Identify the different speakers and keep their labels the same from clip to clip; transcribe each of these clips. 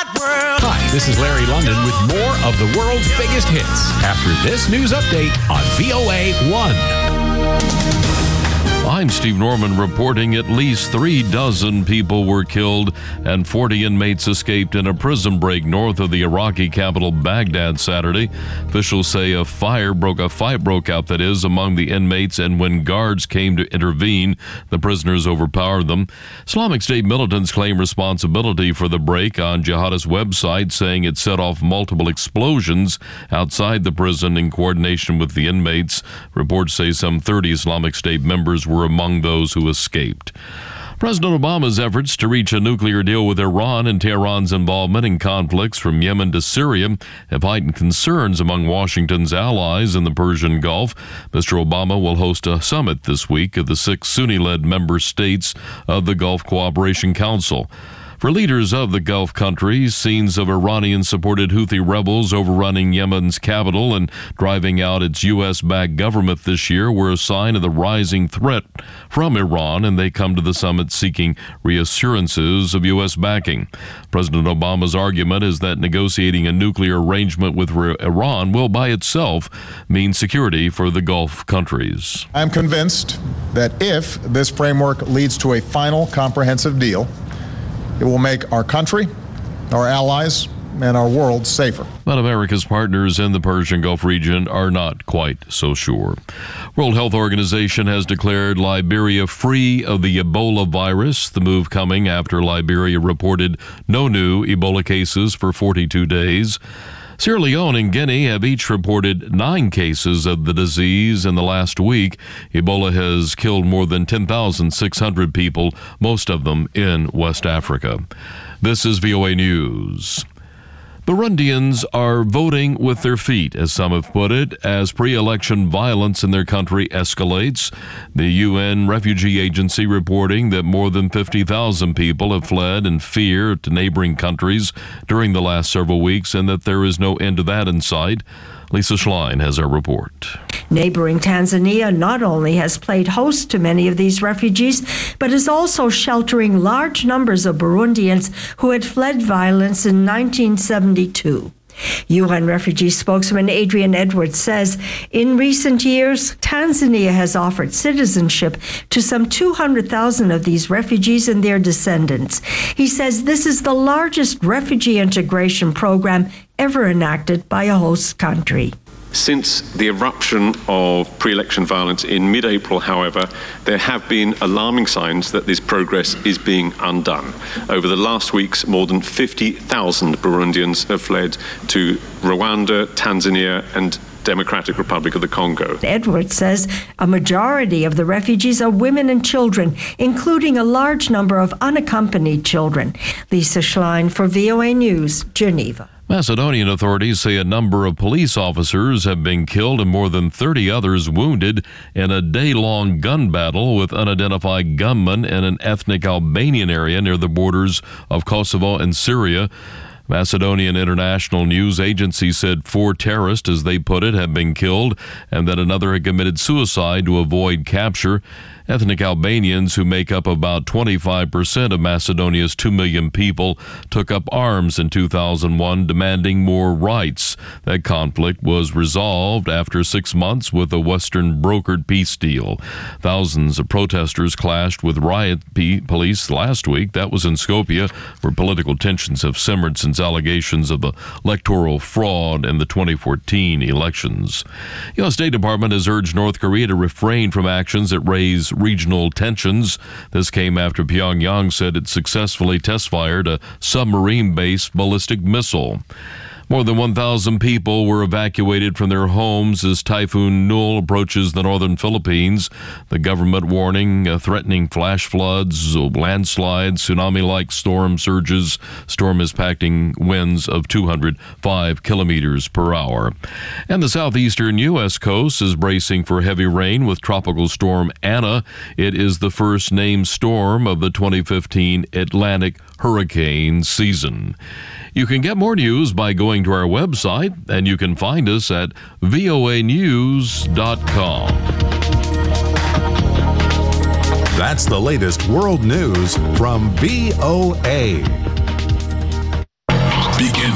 Speaker 1: world.
Speaker 2: Hi, this is Larry London with more of the world's biggest hits after this news update on VOA 1.
Speaker 3: I'm Steve Norman reporting at least 36 people were killed and 40 inmates escaped in a prison break north of the Iraqi capital Baghdad Saturday. Officials say a fight broke out among the inmates, and when guards came to intervene, the prisoners overpowered them. Islamic State militants claim responsibility for the break on jihadist website, saying it set off multiple explosions outside the prison in coordination with the inmates. Reports say some 30 Islamic State members were among those who escaped. President Obama's efforts to reach a nuclear deal with Iran and Tehran's involvement in conflicts from Yemen to Syria have heightened concerns among Washington's allies in the Persian Gulf. Mr. Obama will host a summit this week of the 6 Sunni-led member states of the Gulf Cooperation Council. For leaders of the Gulf countries, scenes of Iranian-supported Houthi rebels overrunning Yemen's capital and driving out its U.S.-backed government this year were a sign of the rising threat from Iran, and they come to the summit seeking reassurances of U.S. backing. President Obama's argument is that negotiating a nuclear arrangement with Iran will by itself mean security for the Gulf countries.
Speaker 4: I'm convinced that if this framework leads to a final comprehensive deal, it will make our country, our allies, and our world safer.
Speaker 3: But America's partners in the Persian Gulf region are not quite so sure. World Health Organization has declared Liberia free of the Ebola virus, the move coming after Liberia reported no new Ebola cases for 42 days. Sierra Leone and Guinea have each reported 9 cases of the disease in the last week. Ebola has killed more than 10,600 people, most of them in West Africa. This is VOA News. Burundians are voting with their feet, as some have put it, as pre-election violence in their country escalates. The UN Refugee Agency reporting that more than 50,000 people have fled in fear to neighboring countries during the last several weeks, and that there is no end to that in sight. Lisa Schlein has our report.
Speaker 5: Neighboring Tanzania not only has played host to many of these refugees, but is also sheltering large numbers of Burundians who had fled violence in 1972. UN refugee spokesman Adrian Edwards says in recent years, Tanzania has offered citizenship to some 200,000 of these refugees and their descendants. He says this is the largest refugee integration program ever enacted by a host country.
Speaker 6: Since the eruption of pre-election violence in mid-April, however, there have been alarming signs that this progress is being undone. Over the last weeks, more than 50,000 Burundians have fled to Rwanda, Tanzania, and Democratic Republic of the Congo.
Speaker 5: Edwards says a majority of the refugees are women and children, including a large number of unaccompanied children. Lisa Schlein for VOA News, Geneva.
Speaker 3: Macedonian authorities say a number of police officers have been killed and more than 30 others wounded in a day-long gun battle with unidentified gunmen in an ethnic Albanian area near the borders of Kosovo and Syria. Macedonian International News Agency said 4 terrorists, as they put it, have been killed and that another had committed suicide to avoid capture. Ethnic Albanians, who make up about 25% of Macedonia's 2 million people, took up arms in 2001 demanding more rights. That conflict was resolved after 6 months with a Western-brokered peace deal. Thousands of protesters clashed with riot police last week. That was in Skopje, where political tensions have simmered since allegations of electoral fraud in the 2014 elections. The U.S. State Department has urged North Korea to refrain from actions that raise regional tensions. This came after Pyongyang said it successfully test-fired a submarine-based ballistic missile. More than 1,000 people were evacuated from their homes as Typhoon Nul approaches the northern Philippines. The government warning threatening flash floods, landslides, tsunami-like storm surges. Storm is packing winds of 205 kilometers per hour. And the southeastern U.S. coast is bracing for heavy rain with Tropical Storm Anna. It is the first named storm of the 2015 Atlantic hurricane season. You can get more news by going to our website, and you can find us at voanews.com.
Speaker 7: That's the latest world news from VOA.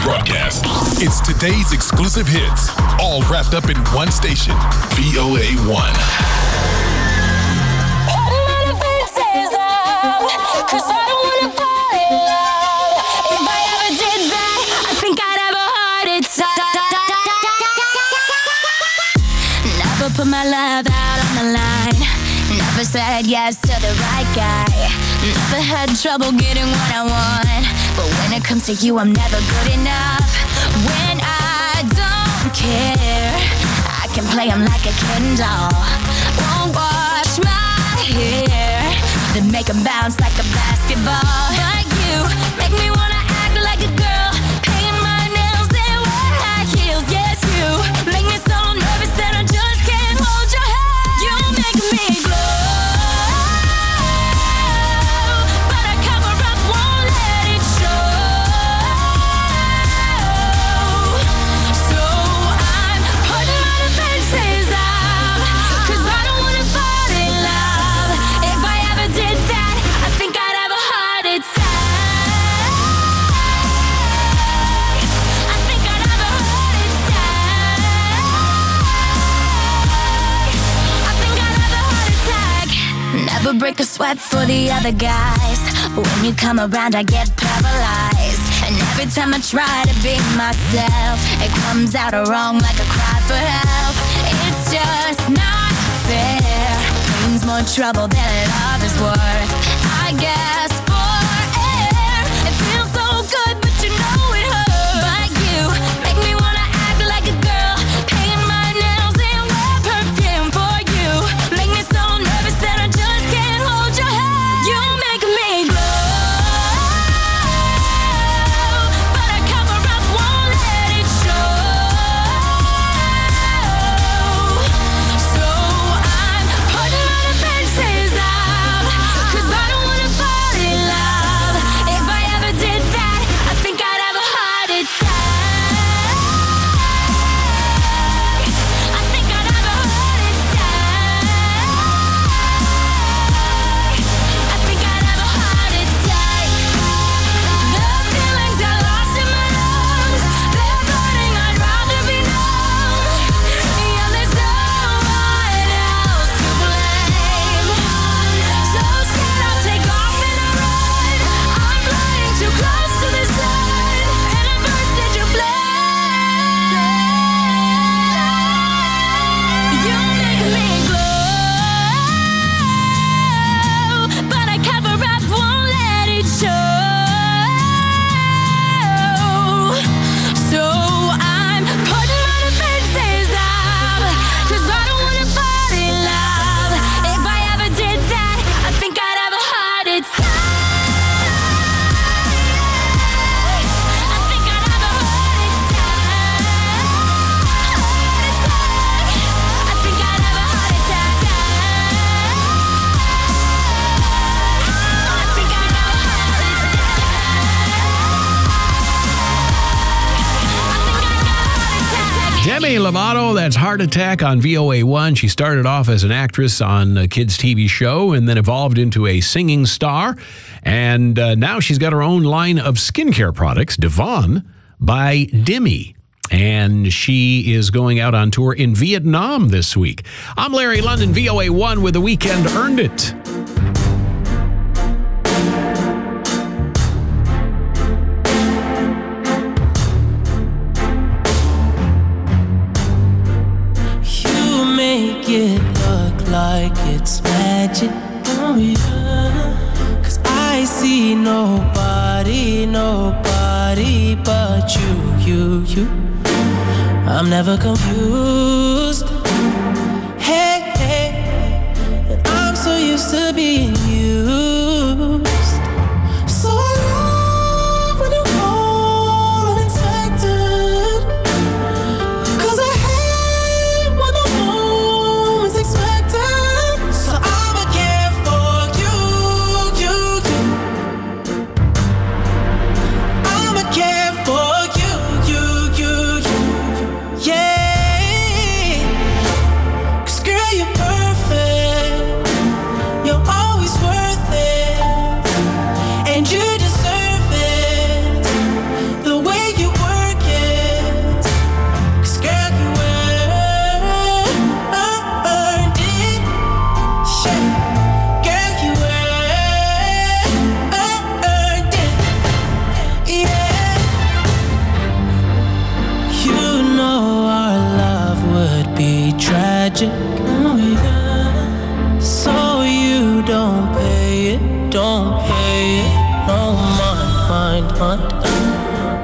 Speaker 7: broadcast. It's today's exclusive hits, all wrapped up in one station, VOA1.
Speaker 1: Cause I don't wanna fall in love. If I ever did that, I think I'd have a heart attack. Never put my love out on the line. Never said yes to the right guy. Never had trouble getting what I want. But when it comes to you, I'm never good enough. When I don't care, I can play him like a Ken doll. Won't wash my hair, then make them bounce like a basketball. Like you, make me wanna act like a girl, paint my nails and wear high heels. Yes, you make me so nervous that I just can't hold your hand. You make me glow, but I cover up, won't let it show. So I'm putting my defenses out, cause I don't wanna fall in love. If I ever did that, I think I'd have a heart attack. I think I'd have a heart attack. I think I'd have a heart attack. Never break a sweat for the other guys. When you come around, I get paralyzed. And every time I try to be myself, it comes out wrong like a cry for help. It's just not fair. Brings more trouble than love is worth. I guess for air, it feels so good, but you know it hurts. But you make me wanna act like a girl, paint my nails and wear perfume for you. Make me so nervous that I just can't hold your hand. You make me glow, but I cover up, won't let it show. So I'm putting my defenses out, cause I don't wanna fall in love. If I ever did that, I think I'd have a heart attack. I think I'd have a heart attack. I think I'd have a heart attack. The feelings I lost in my lungs, they're burning, I'd rather be numb. Yeah, there's no one else to blame. So scared I'll take off and I run. I'm flying too close to the sun, and I burst into flame. You make me glow, but I cover up, won't let it show. So I'm putting my defenses out, cause I don't wanna fall in love. If I ever did that, I think I'd have a heart attack. I think I'd have a heart attack. I think I'd have a heart attack. I think I'd have a heart attack.
Speaker 2: Demi Lovato, that's Heart Attack on VOA1. She started off as an actress on a kids' TV show and then evolved into a singing star. And now she's got her own line of skincare products, Devon by Demi. And she is going out on tour in Vietnam this week. I'm Larry London, VOA1 with The Weekend Earned It.
Speaker 8: You make it look like it's magic, oh yeah. 'Cause I see nobody but you. I'm never confused. Hey, and I'm so used to being used. So I love when you call unexpected, 'cause I hate when the moment's expected. So I'ma care for you. I'ma care for you. Yeah. 'Cause girl, you're perfect. You're always worth it.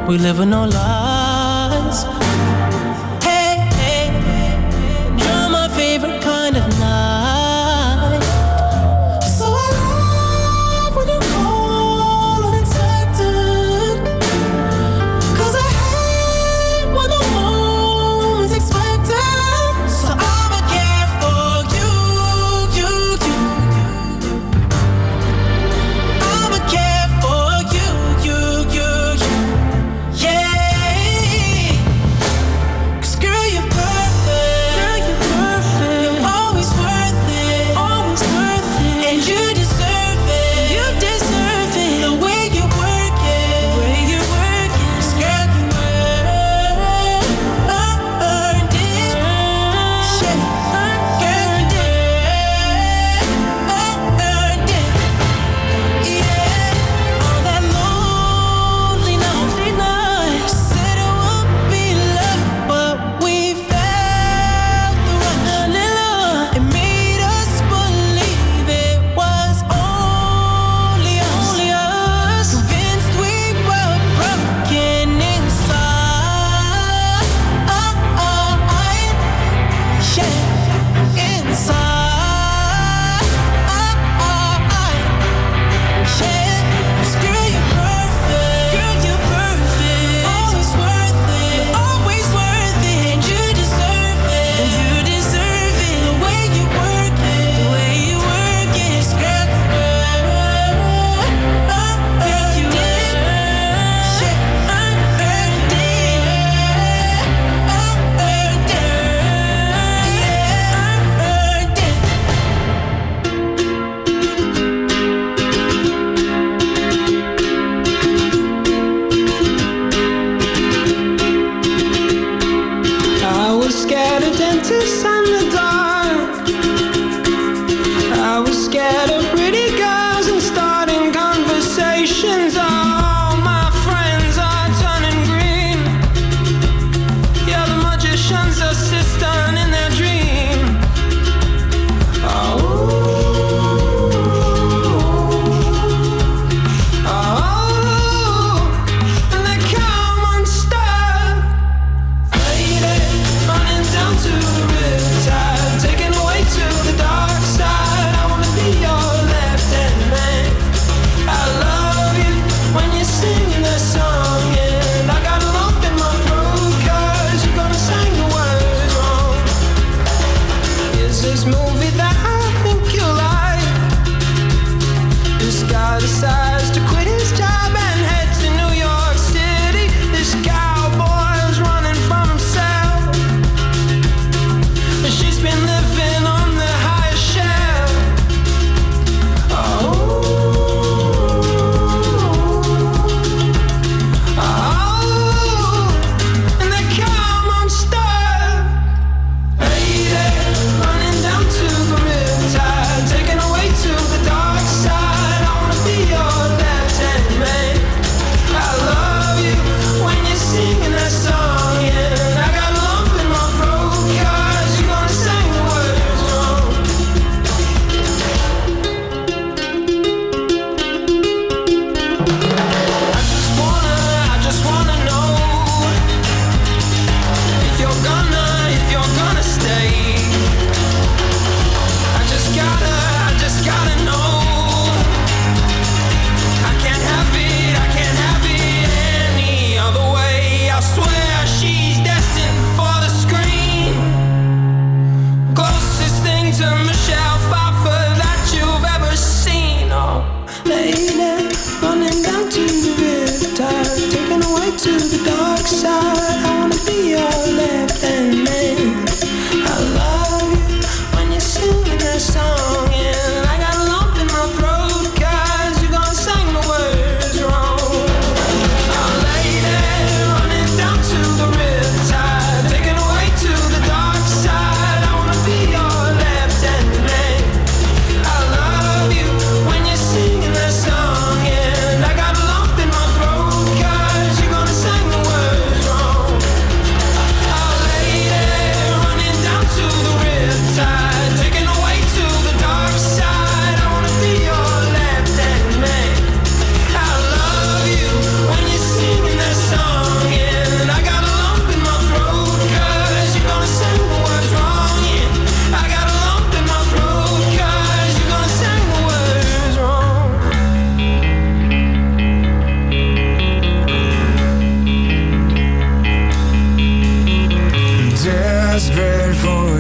Speaker 8: We live with no lies. Hey, hey, you're my favorite kind of night. So I love when you call unexpected. 'Cause I hate when the moment's expected. So I'ma care for you, you. I'ma care for you, you. Yeah.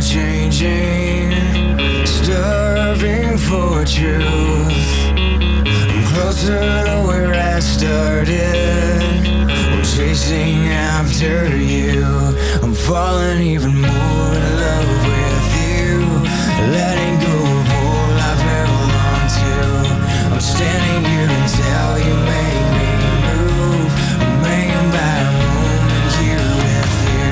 Speaker 9: changing, starving for truth. I'm closer to where I started. I'm chasing after you. I'm falling even more in love with you. Letting go of all I've held on to. I'm standing here until you make me move. I'm hanging by a moment here with you.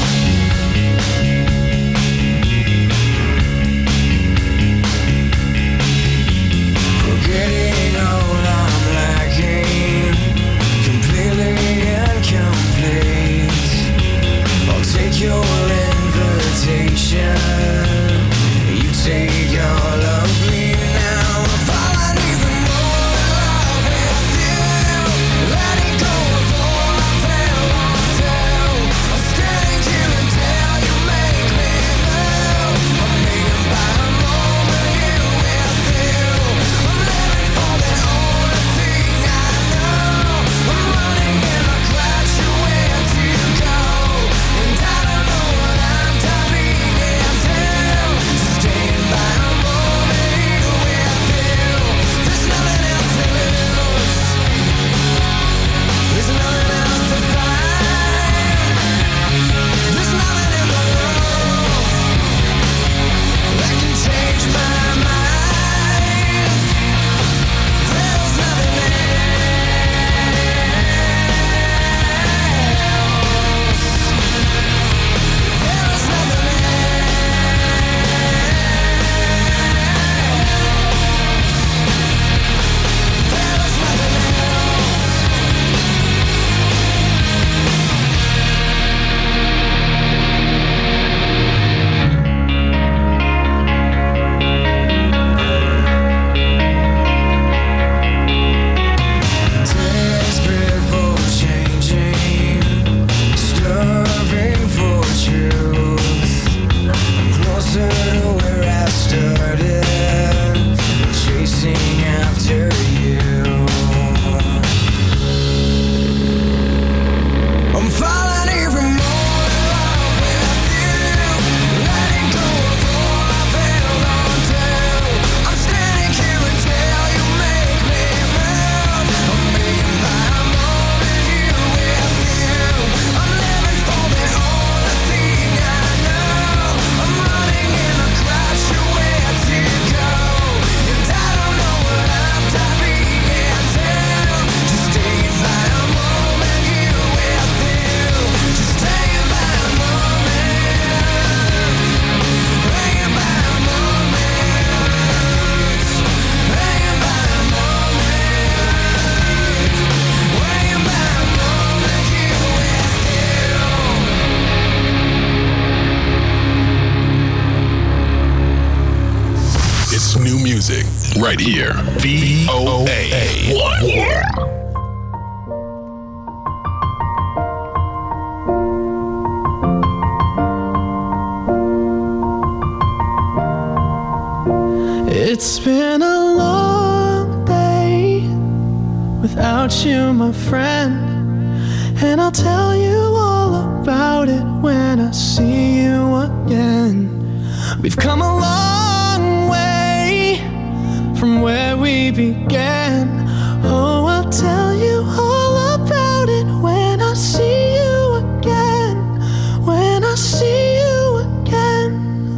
Speaker 9: Forgetting all I'm lacking, completely incomplete. I'll take your invitation, you take all of me now. I'm falling even more in love with you, letting go of all I've held on to. I'm standing here until you make me move. I'm hanging by a moment here with you. I'm living for the only thing I know. I'm running in a crash, where to go? And I don't know what I'm diving into. Just staying by a moment here with you. There's nothing else to lose. There's nothing else to find. There's nothing in the world that can change my mind. There's nothing else. There's nothing desperate for changing, starving for truth. I'm closer to where I started, chasing after you. I'm falling even more in love with you, letting go of all I've held on to. I'm standing here until you make me move. I'm being by a moment here with you. I'm living for the only thing I know. I'm running in a crash, where to go? And I don't know what I'm diving into. Just staying by a moment here with you. Just staying by a moment. Hanging by a moment. Hanging by a moment. Hanging by a moment here with you.
Speaker 7: It's new music right here. VOA.
Speaker 8: It's been a long day without you, my friend. And I'll tell you all about it when I see you again. We've come a long way from where we began. Oh, I'll tell you all about it when I see you again. When I see you again.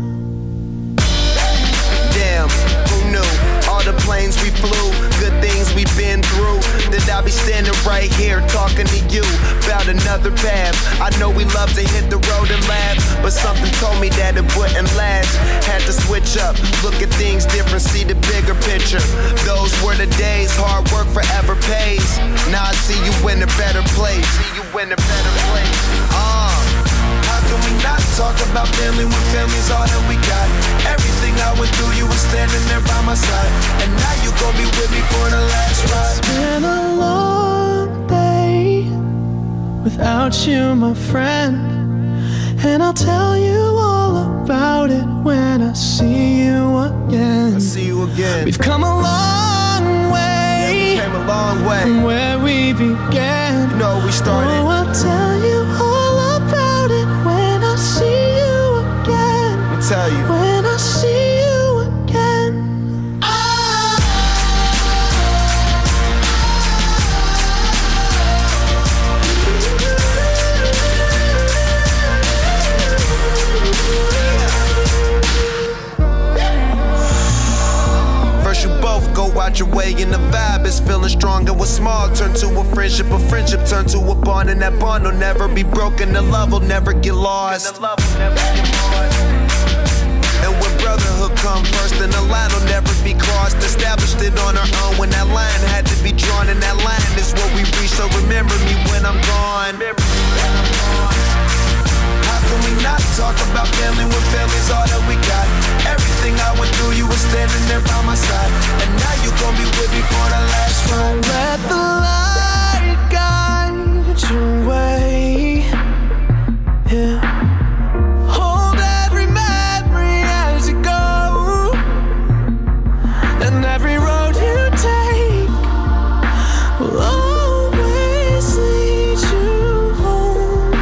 Speaker 10: Damn, who knew? All the planes we flew, good things we've been through. That I'll be standing right here talking to you about another path. I know we love to hit the road and laugh, but something told me that it wouldn't last. Had to switch up, look at things different, see the bigger picture. Those were the days, hard work forever pays. Now I see you in a better place. See you in a better place. How can we not talk about family when family's all that we got? Everything I went through, you were standing there by my side, and now you gon' be with me for the last ride.
Speaker 8: It's been a long day without you, my friend. And I'll tell you all about it when I see you again.
Speaker 10: I see you again.
Speaker 8: We've come a long way,
Speaker 10: yeah, we came a long way
Speaker 8: from where we began.
Speaker 10: You know we started.
Speaker 8: Oh, I'll tell you all about it when I see you again.
Speaker 10: tell you.
Speaker 8: When I see you again.
Speaker 10: First you both go out your way and the vibe is feeling strong. And what's small turn to a friendship turn to a bond. And that bond will never be broken, the love will never get lost. And when brotherhood come first, then the line will never be crossed. Established it on our own when that line had to be drawn. And that line is what we reach, so remember me when I'm gone. How can we not talk about family when family's all that we got? Everything I went through, you were standing there by my side. And now you gon' be with me for the last ride.
Speaker 8: Let the light guide your way. Yeah. Hold every memory as you go. And every road you take will always lead you home.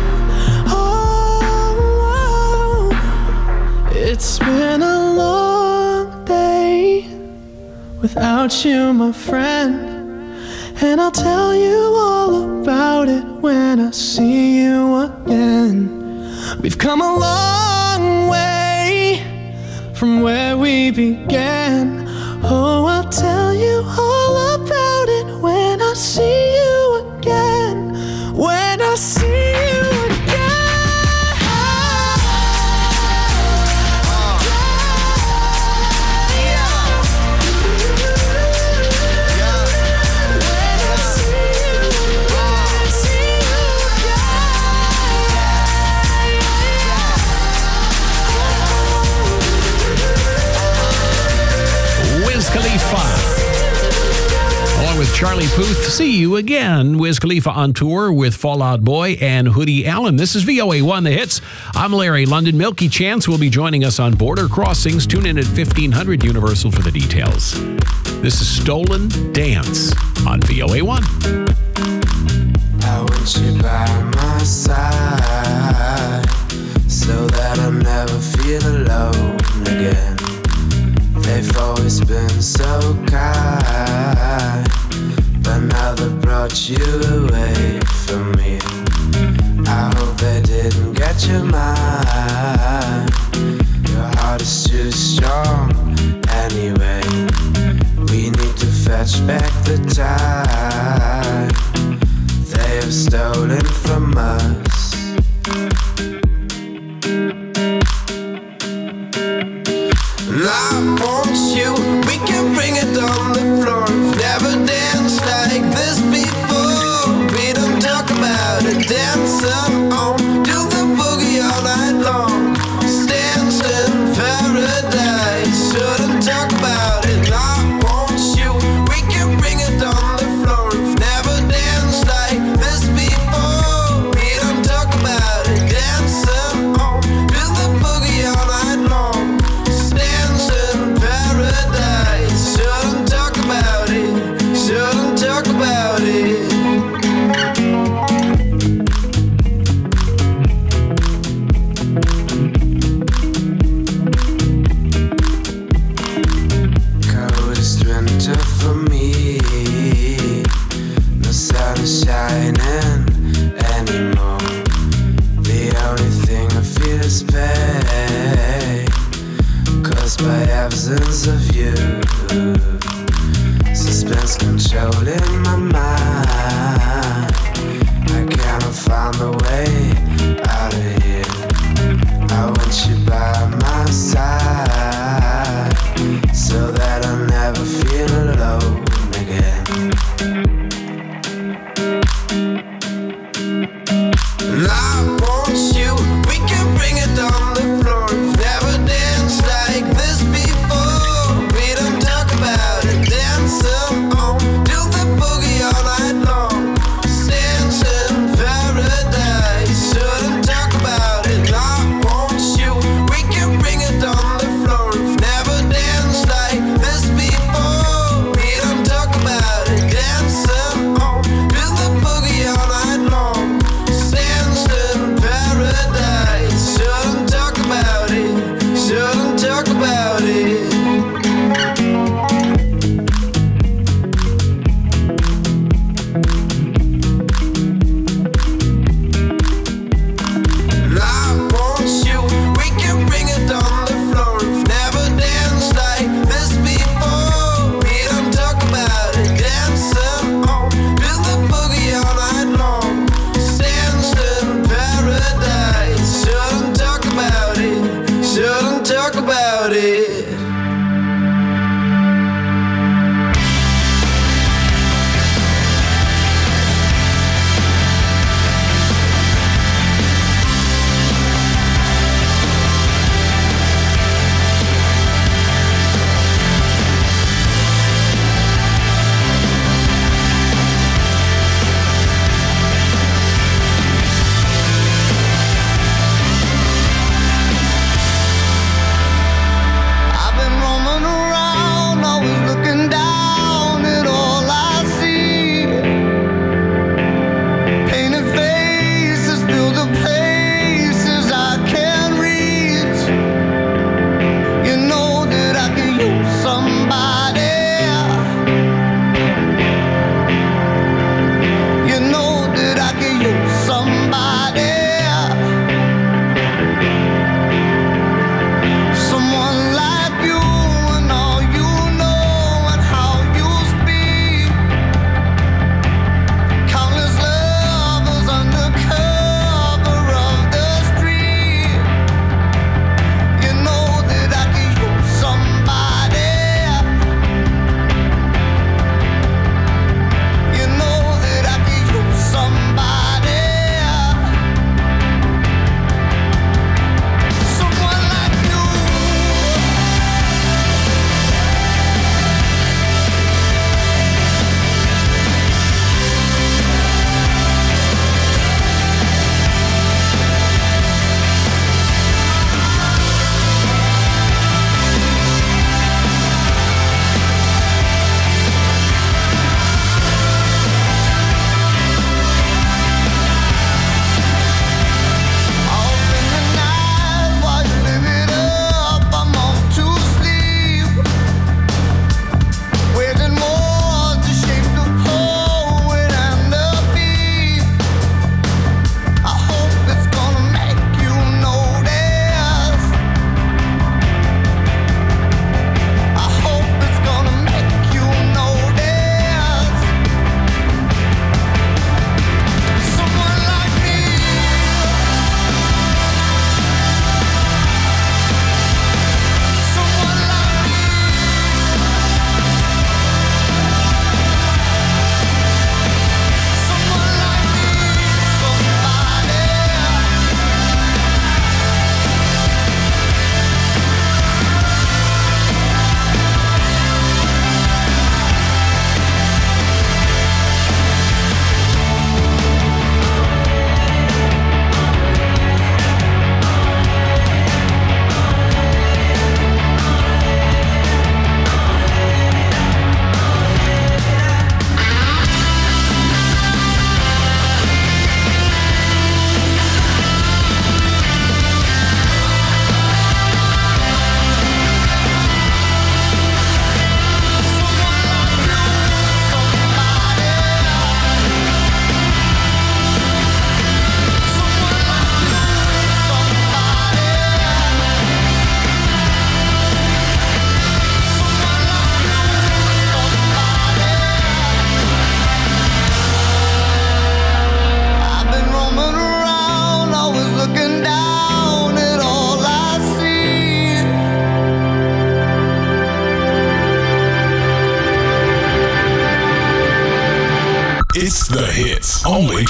Speaker 8: Oh, it's been a long day without you, my friend. And I'll tell you all about it when I see you again. We've come a long way from where we began. Oh, I'll tell you all about it when I see you again. When I see you again.
Speaker 2: Khalifa, along with Charlie Puth. See you again. Wiz Khalifa on tour with Fall Out Boy and Hoodie Allen. This is VOA1 The Hits. I'm Larry London. Milky Chance will be joining us on Border Crossings. Tune in at 1500 Universal for the details. This is Stolen Dance on VOA1.
Speaker 9: I want you by my side so that I never feel alone again. They've always been so kind, but now they've brought you away from me. I hope they didn't get your mind. Your heart is too strong anyway. We need to fetch back the time they have stolen from us. And I want you, we can bring it on the floor. We've never danced like this before. We don't talk about it, dancing on, do the boogie all night long. Stands in paradise, shouldn't talk about it. I want you, we can bring it on the floor. We've never danced like this before. We don't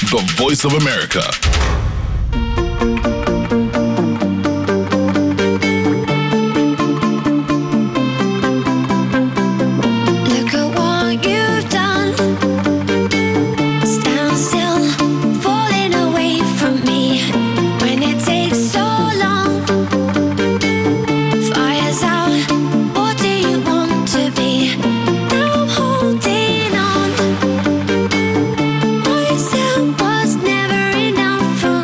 Speaker 7: the voice of America.
Speaker 1: Look at what you've done. Stand still, falling away from me. When it takes so long, fire's out. What do you want to be? Now I'm holding on. What you said was never enough for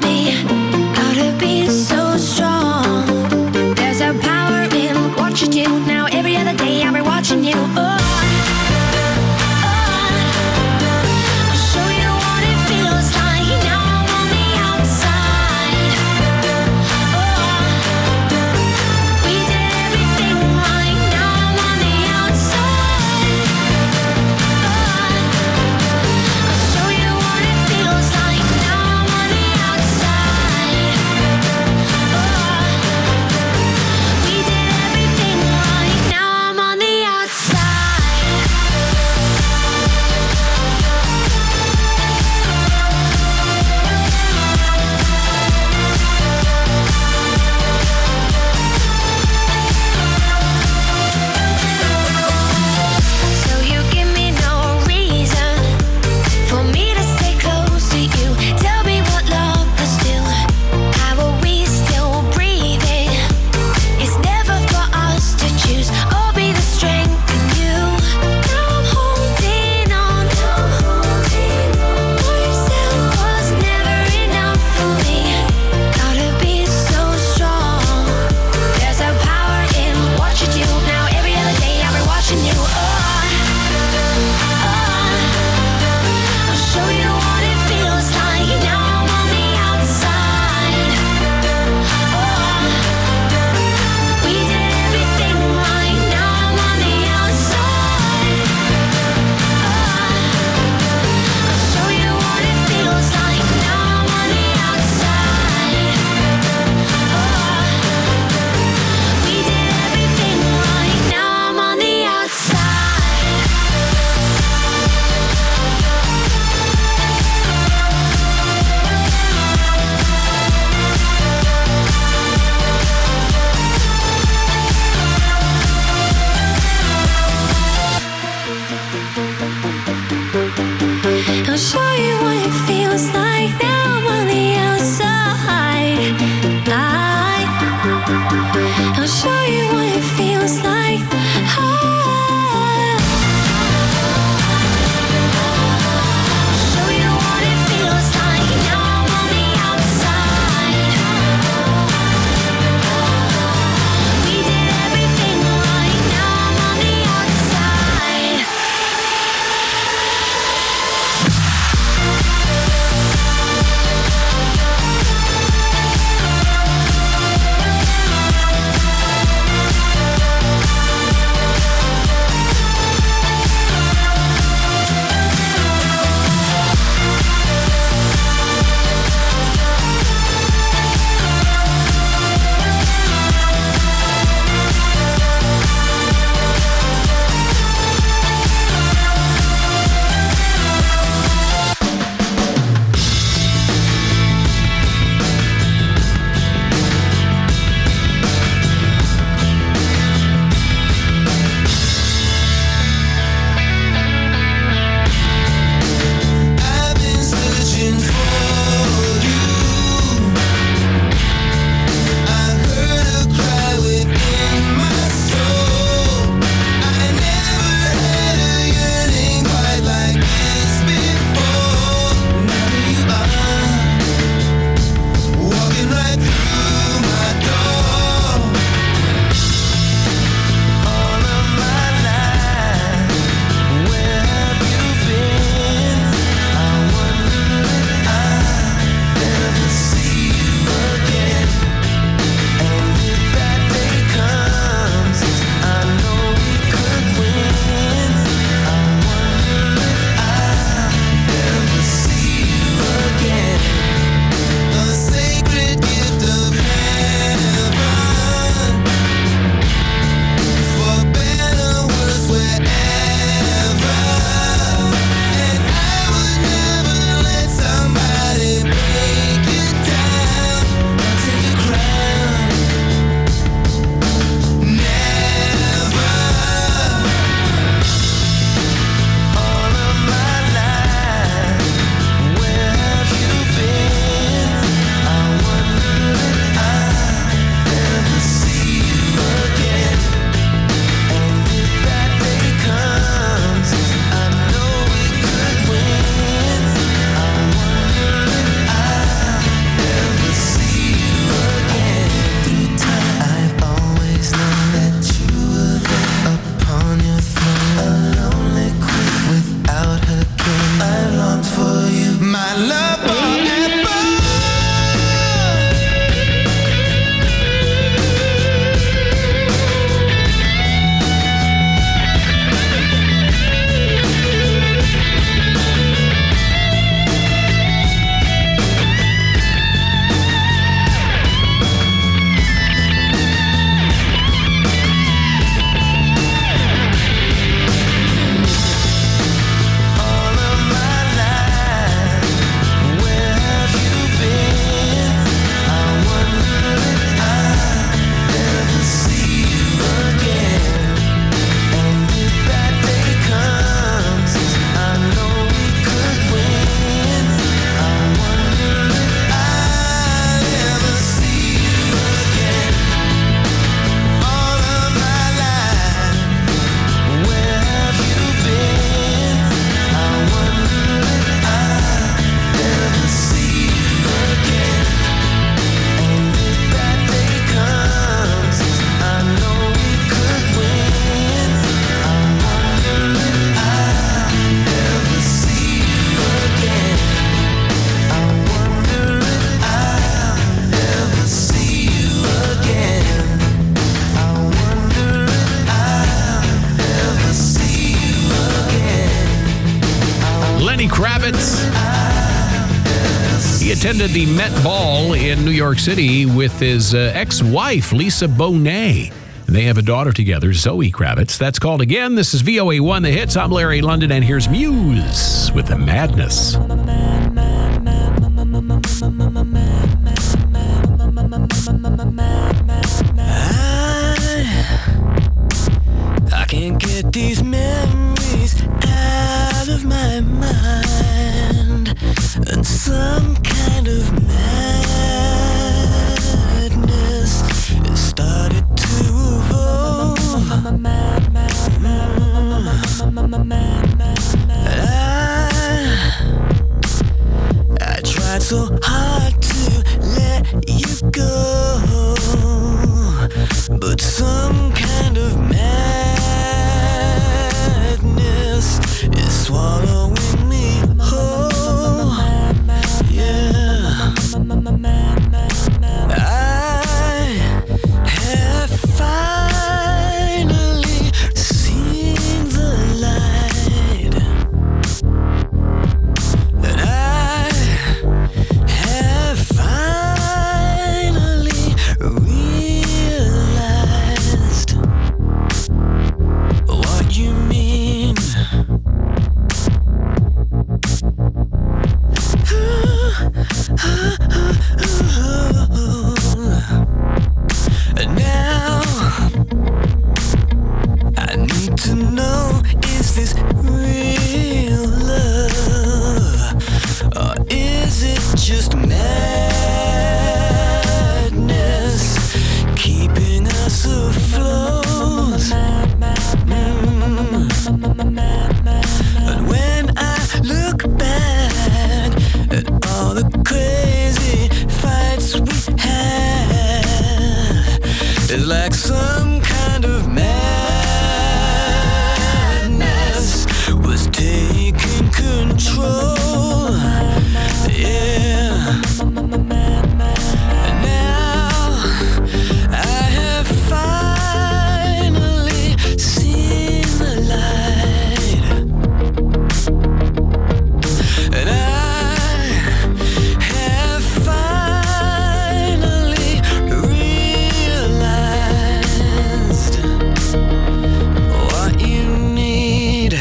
Speaker 2: attended the Met Ball in New York City with his ex-wife, Lisa Bonet. And they have a daughter together, Zoe Kravitz. That's called Again. This is VOA1 The Hits. I'm Larry London, and here's Muse with The Madness.
Speaker 9: I can't get these memories out of my mind, and some kind of madness has started to evolve. I tried so hard to let you go, but some kind of madness is swallowing me whole. Yeah, I have finally seen the light, and I have finally realized what you mean. And now I need to know, is this real love, or is it just madness keeping us afloat? And when I look back at all the crazy fights we had, it's like some kind of madness was taking control. Yeah. And now I have finally seen the light, and I have finally realized what you need.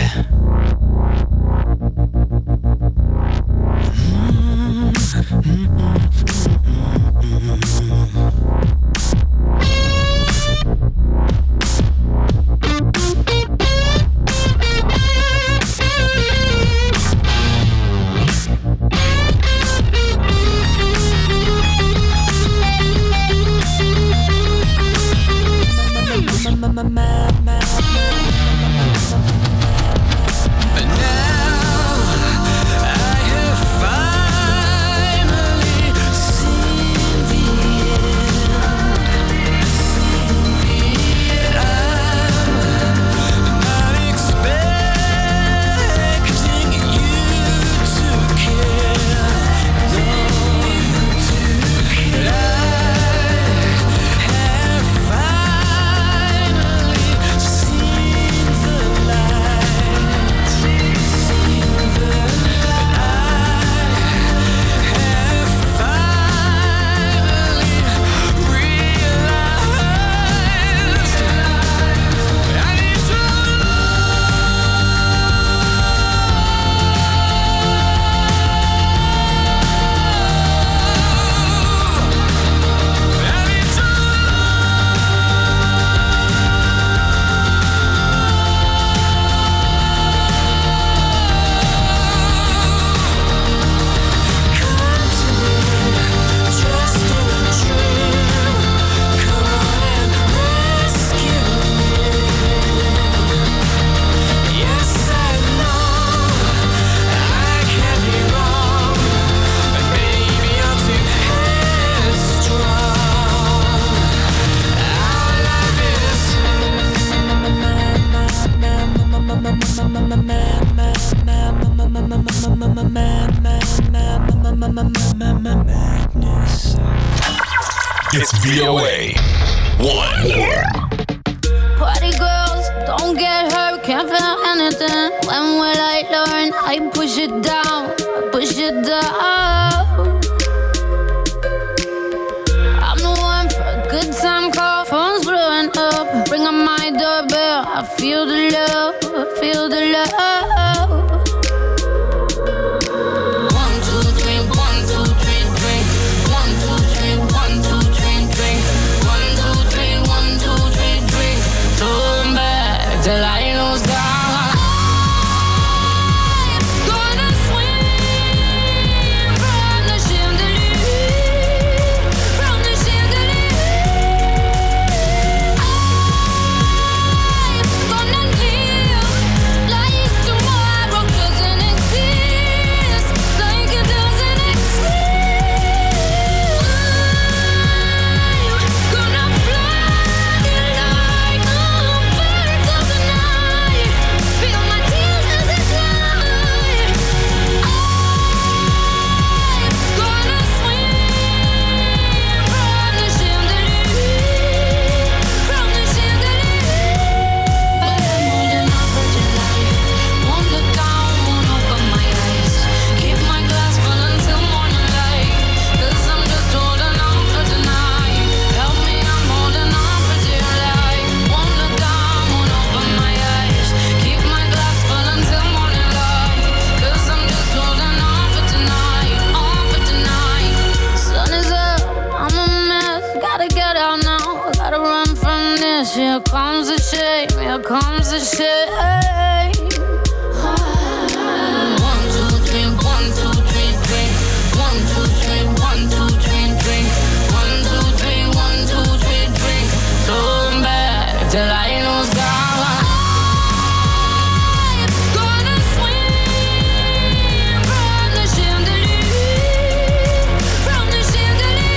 Speaker 9: And now I have finally seen the end. I'm not expecting you to care, but I have finally seen the light, and I have finally realized I need to
Speaker 7: It's VOA 1.
Speaker 1: Party girls, don't get hurt, can't feel anything. When will I learn? I push it down, push it down. feel the love, feel the love. 1, 2, 3, 1, 2, 3, drink. 1, 2, 3, 1, 2, 3, drink. 1, 2, 3, 1, 2, 3, drink. Turn back till I lose God. Here comes the shame, here comes the shame. 1, 2, 3, 1, 2, 3, drink. 1, 2, 3, 1, 2, 3, drink. 1, 2, 3, 1, 2, 3, drink. Turn back till I lose God. Gonna swim from the chandelier, from the chandelier.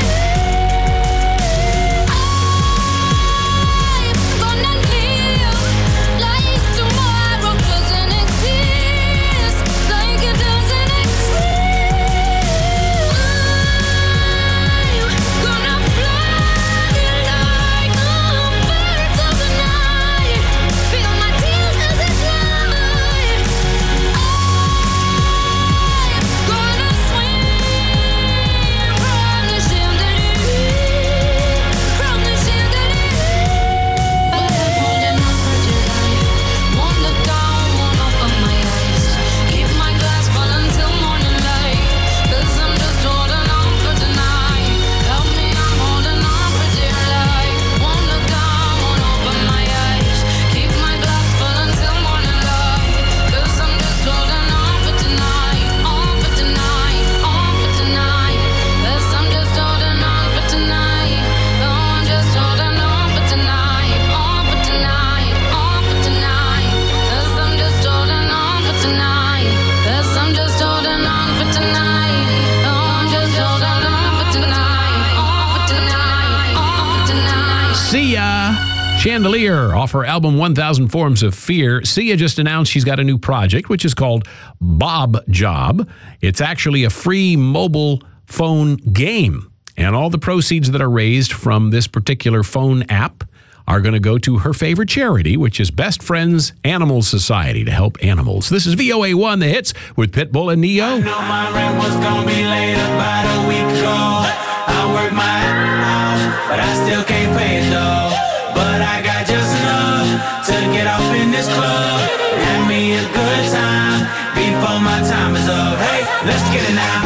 Speaker 2: Chandelier off her album 1,000 Forms of Fear. Sia just announced she's got a new project, which is called Bob Job. It's actually a free mobile phone game. And all the proceeds that are raised from this particular phone app are going to go to her favorite charity, which is Best Friends Animal Society, to help animals. This is VOA1, The Hits, with Pitbull and Neo.
Speaker 9: I know my rent was gonna be late about a week ago. I worked my ass off, but I still can't pay it though. But I got just enough to get off in this club. Have me a good time before my time is up. Hey, let's get it now.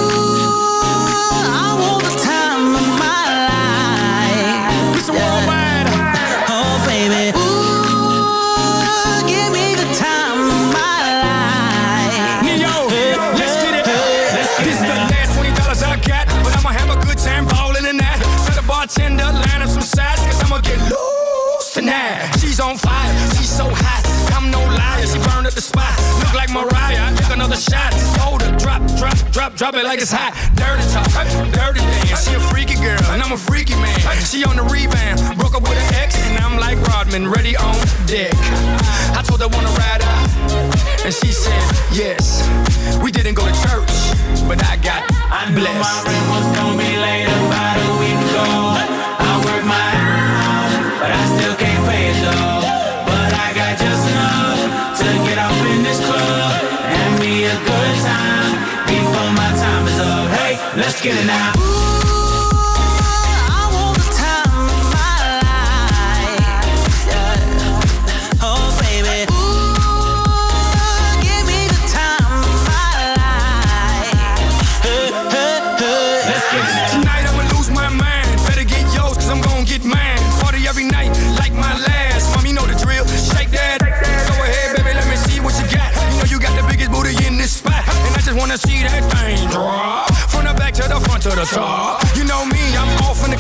Speaker 9: I want the time of my life. It's a worldwide. Oh, baby. Ooh, give me the time of my life.
Speaker 11: Neo, let's get it. This is the last $20 I got, but I'ma have a good time ballin' in that. Tell the bartender, line up some sides, cause I'ma get loose tonight. She's on fire, she's so hot. I'm no liar, she burned up the spot. Look like Mariah, I took another shot. Hold her, drop it like it's hot. Dirty talk, dirty dance. She a freaky girl, and I'm a freaky man. She on the rebound, broke up with an ex, and I'm like Rodman, ready on deck. I told her wanna ride out, and she said yes. We didn't go to church, but I got blessed.
Speaker 9: I knew my rent was gonna be late about a week ago. I worked my ass off, but I still can't pay it though. But I got just enough to get off in this club. Have me a good time before my time is up. Hey, let's get it now. I want the time of my life. Yeah. Oh,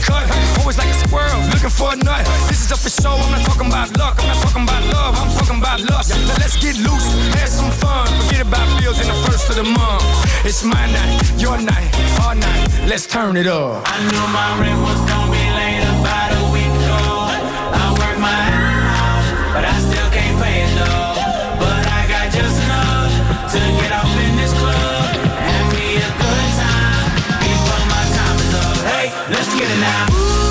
Speaker 11: cut. Always like a squirrel, looking for a nut. This is up for show, I'm not talking about luck. I'm not talking about love, I'm talking about lust. Now let's get loose, have some fun. Forget about bills in the first of the month. It's my night, your night, our night. Let's turn it up.
Speaker 9: I knew my rent was gonna be late about a week ago. I worked my ass off, but I still can't pay it though. But I got just enough to get off in this club. Have me a good time before my time is up. Hey, let's get it now.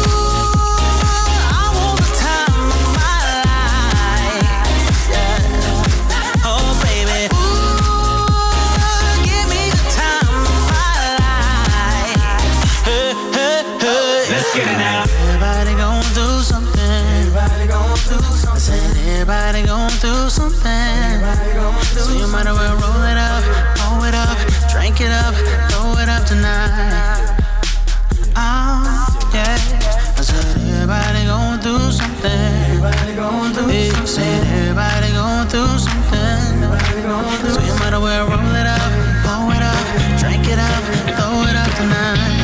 Speaker 8: Everybody gon' do something. Everybody gon' do something. Everybody gon' do something. So you might as well roll it up, drink it up, throw it up tonight. Oh, yeah. I said everybody gon' do something. Everybody gon' do something. Said everybody gon' do something. So you might as well roll it up, drink it up, throw it up tonight.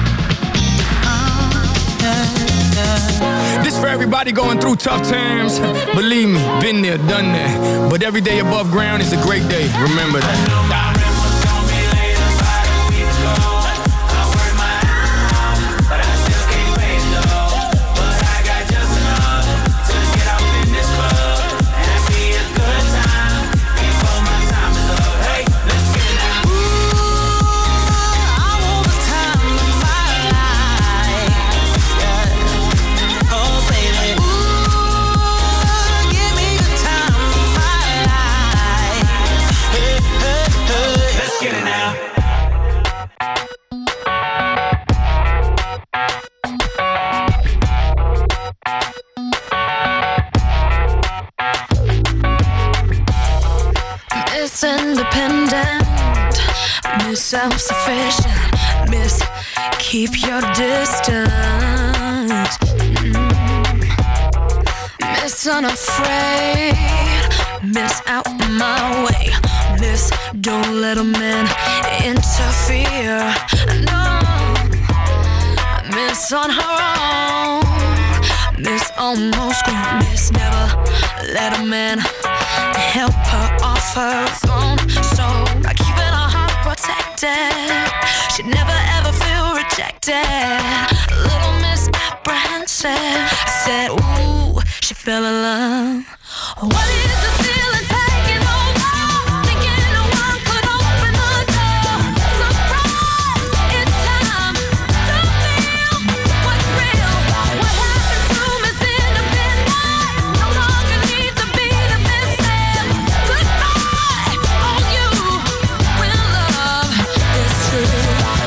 Speaker 11: This for everybody going through tough times. Believe me, been there, done that. But every day above ground is a great day. Remember that.
Speaker 1: Miss Independent, Miss Self-Sufficient, Miss Keep Your Distance, Miss Unafraid, Miss Out My Way, Miss Don't Let a Man Interfere, no, Miss On Her Own, Miss Almost Grown, Miss Never Let a Man help her off her throne. So by keeping her heart protected, she'd never ever feel rejected. Little Miss Apprehensive said, ooh, she fell in love. What is the feeling taking over? Thinking no one could open the door. Surprise, it's time to feel what's real. What happened to Miss Independent? No longer need to be the best. Goodbye, all you when love is true.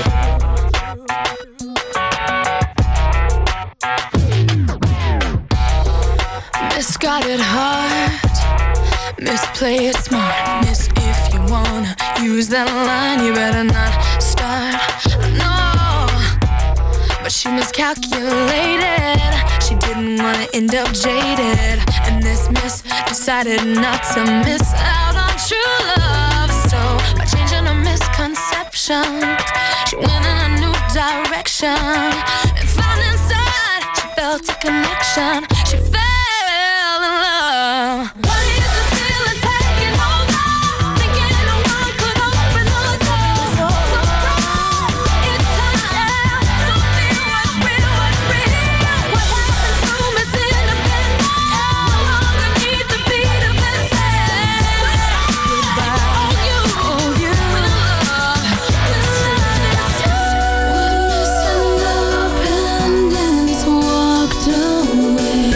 Speaker 1: Miss got it hard, Miss play it smart, Miss if you wanna use that line, you better not start, no. But she miscalculated, she didn't wanna end up jaded, and this miss decided not to miss out on true love. So by changing her misconceptions, she went in a new direction and found inside she felt a connection. She fell in love. What is the feeling taking over? Thinking no one could open the door. Surprise, it's time to feel what's real, what's real. What happened to Miss Independent? No longer need to be the best. Goodbye, all you when love is true. Miss Independence walked away.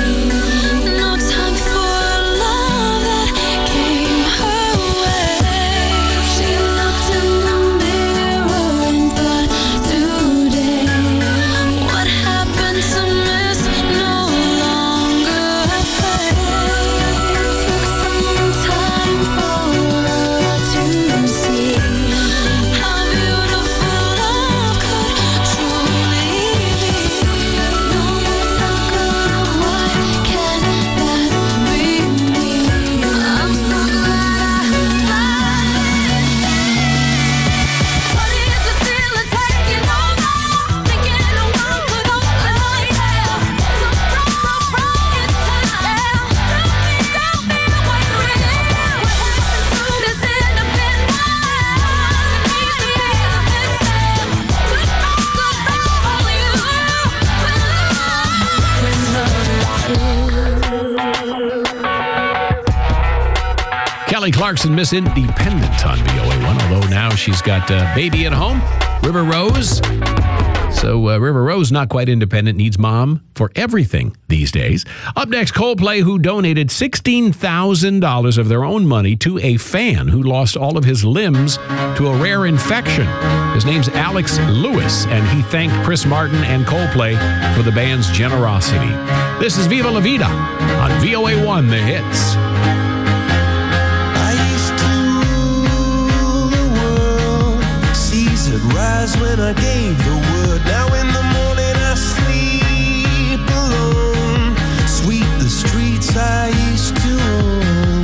Speaker 2: Kelly Clarkson, Miss Independent on VOA1, although now she's got a baby at home, River Rose. So River Rose, not quite independent, needs mom for everything these days. Up next, Coldplay, who donated $16,000 of their own money to a fan who lost all of his limbs to a rare infection. His name's Alex Lewis, and he thanked Chris Martin and Coldplay for the band's generosity. This is Viva La Vida on VOA1, The Hits.
Speaker 9: I used to rule the world. Seas had rise when I gave the word. Now in the morning I sleep alone. Sweep the streets I used to own.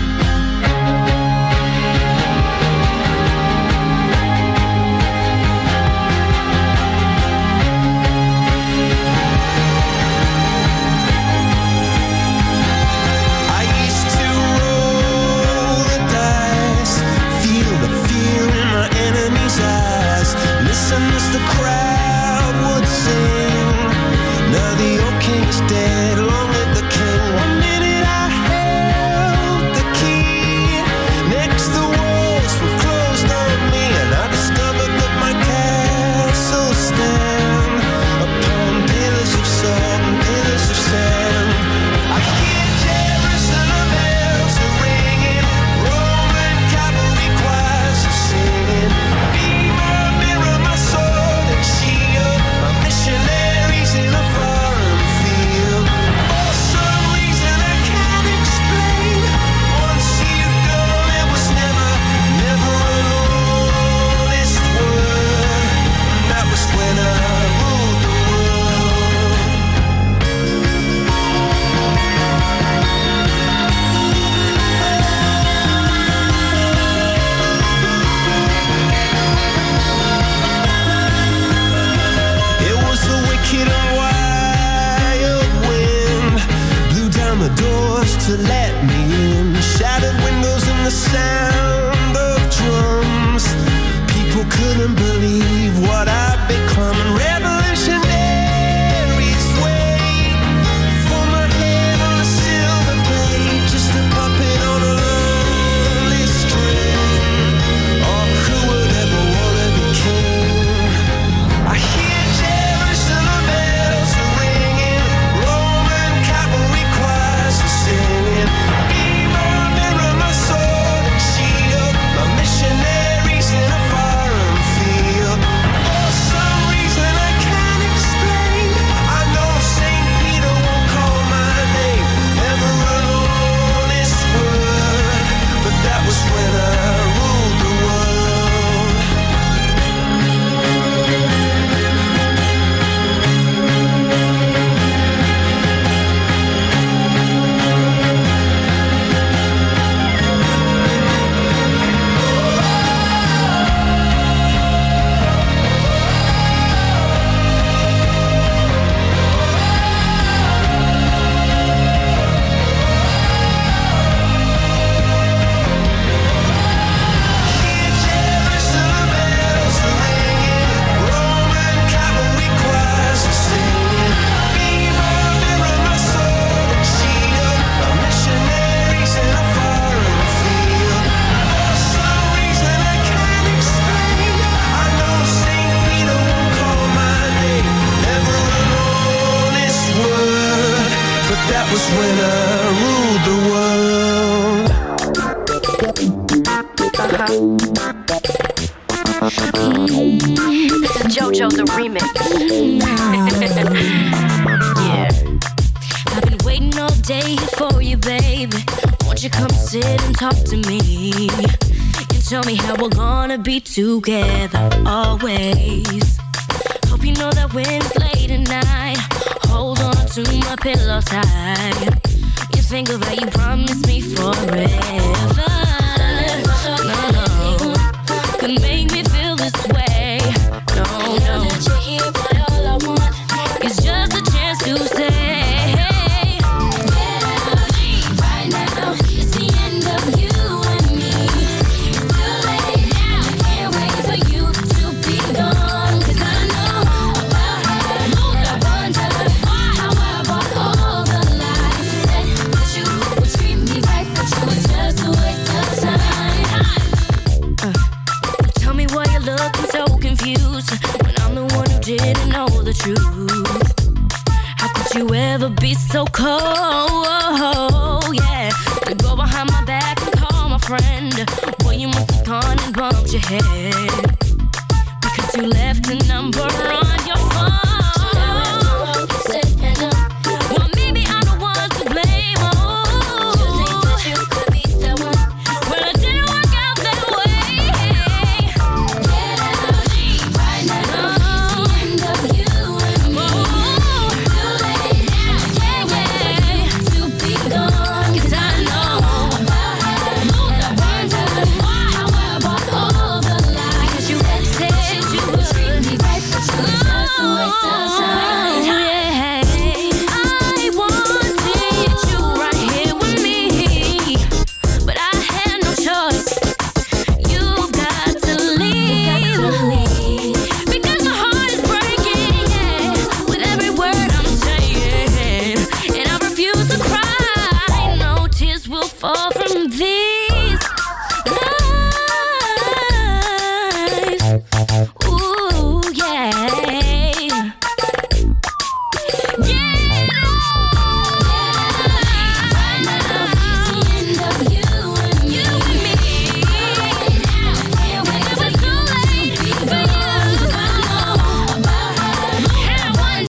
Speaker 9: I used to roll the dice, feel the fear in my enemy's eyes. Listen as the crowd would sing. Now the old king is dead, long live the king. One minute I held the key. Next the walls were closed on me, and I discovered that my castle stand upon pillars of salt and pillars of sand. I hear Jerusalem bells are ringing, Roman cavalry choirs are singing. Be my mirror, my sword and shield, my missionaries in a foreign field. For some reason I can't explain, once you've gone it was never, never an honest word. That was when I ruled the world. It was the wicked and wild wind, blew down the doors to let me in. Shattered windows and the sound of drums. People couldn't believe what I'd become. Revolutionaries wait for my head on a silver plate, just a puppet on a lonely string. Oh, who would ever want to be king? I hear Jerusalem bells are ringing, Roman cavalry choirs are singing. Be my mirror, my sword and shield, my missionaries in a foreign field. For some reason I can't explain, I know St. Peter won't call my name, never an honest word. But that was when I ruled the world. Hear Jerusalem bells are ringing, Roman cavalry choirs are singing. Be my mirror, my sword and shield, my missionaries in a foreign field. For some reason I can't explain, I know St. Peter won't call my name, never an honest word. But that was when I ruled the world.
Speaker 12: This is JoJo the remix. Yeah.
Speaker 1: I've been waiting all day for you, baby. Won't you come sit and talk to me? And tell me how we're gonna be together always. Hope you know that when it's late at night, hold on to my pillow tight. You think of how you promised me forever. No, could make me feel this way. No, that you're here, but all I want is just a chance to say, get out right now. It's the end of you and me. It's too late now. I can't wait for you to be gone. 'Cause I know about how I wonder how I bought all the lies. Said that you would treat me right, but you was just a waste of
Speaker 13: the truth. How could you ever be so cold? Yeah, you go behind my back and call my friend. Boy, you must have gone and bumped your head because you left a number on your phone. Well, maybe I'm the one to blame. Oh, you think that you could be the one? Well, it didn't work out that way. Get out right now. It's the end of you and me. Too late now, yeah, to be gone. 'Cause I know about how and I wonder how I bought all the lies. 'Cause you had said you would treat me right, but you was just a waste of time.